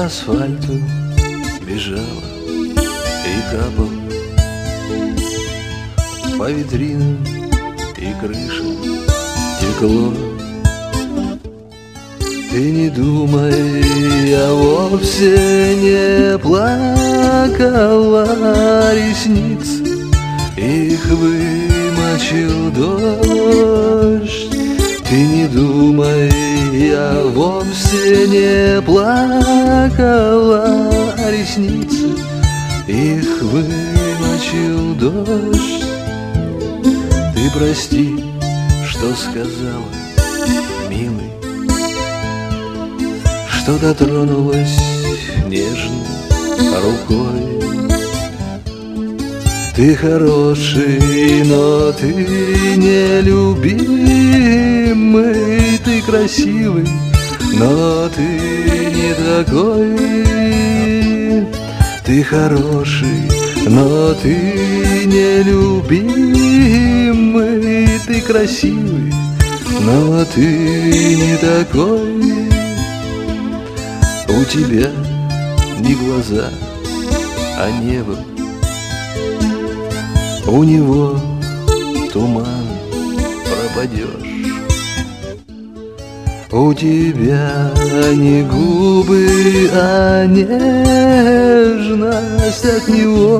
асфальту бежала и капала, по витринам и крышам текло. Ты не думай, я вовсе не плакала, ресницы их вымочил дождь. Ты не думай, я вовсе не плакала, ресницы их вымочил дождь. Ты прости, что сказала, милый, что дотронулась нежной рукой. Ты хороший, но ты нелюбимый. Ты красивый, но ты не такой. Ты хороший, но ты нелюбимый. Ты красивый, но ты не такой. У тебя не глаза, а небо. У него туман, пропадешь. У тебя не губы, а нежность. От него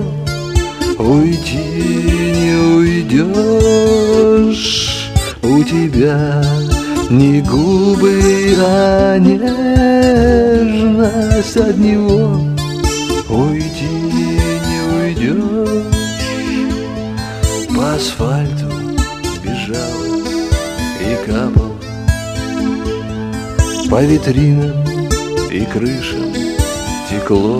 уйти не уйдешь. У тебя не губы, а нежность. От него уйти не уйдешь. По асфальту бежала и капала, по витринам и крышам текло.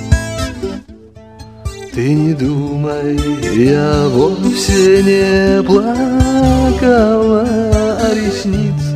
Ты не думай, я вовсе не плакала, а ресницы